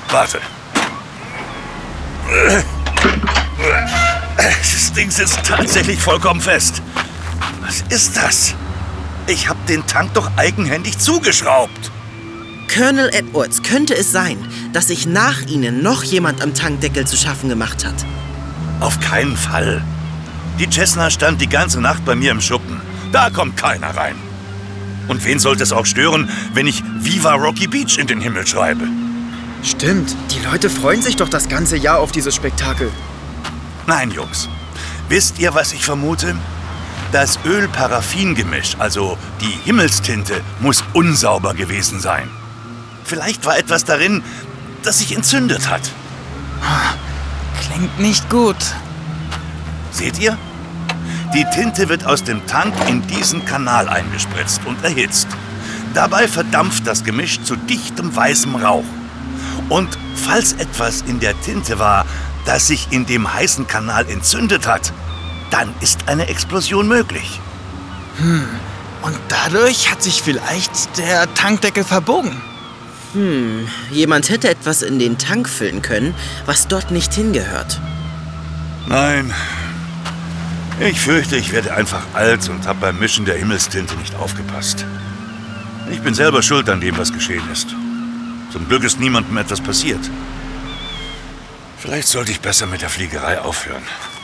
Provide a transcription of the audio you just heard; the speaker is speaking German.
Warte. Das Ding sitzt tatsächlich vollkommen fest. Was ist das? Ich habe den Tank doch eigenhändig zugeschraubt. Colonel Edwards, könnte es sein, dass sich nach Ihnen noch jemand am Tankdeckel zu schaffen gemacht hat? Auf keinen Fall. Die Cessna stand die ganze Nacht bei mir im Schuppen. Da kommt keiner rein. Und wen sollte es auch stören, wenn ich Viva Rocky Beach in den Himmel schreibe? Stimmt, die Leute freuen sich doch das ganze Jahr auf dieses Spektakel. Nein, Jungs. Wisst ihr, was ich vermute? Das Öl-Paraffin-Gemisch, also die Himmelstinte, muss unsauber gewesen sein. Vielleicht war etwas darin, das sich entzündet hat. Klingt nicht gut. Seht ihr? Die Tinte wird aus dem Tank in diesen Kanal eingespritzt und erhitzt. Dabei verdampft das Gemisch zu dichtem weißem Rauch. Und falls etwas in der Tinte war, das sich in dem heißen Kanal entzündet hat, dann ist eine Explosion möglich. Und dadurch hat sich vielleicht der Tankdeckel verbogen. Jemand hätte etwas in den Tank füllen können, was dort nicht hingehört. Nein. Ich fürchte, ich werde einfach alt und habe beim Mischen der Himmelstinte nicht aufgepasst. Ich bin selber schuld an dem, was geschehen ist. Zum Glück ist niemandem etwas passiert. Vielleicht sollte ich besser mit der Fliegerei aufhören.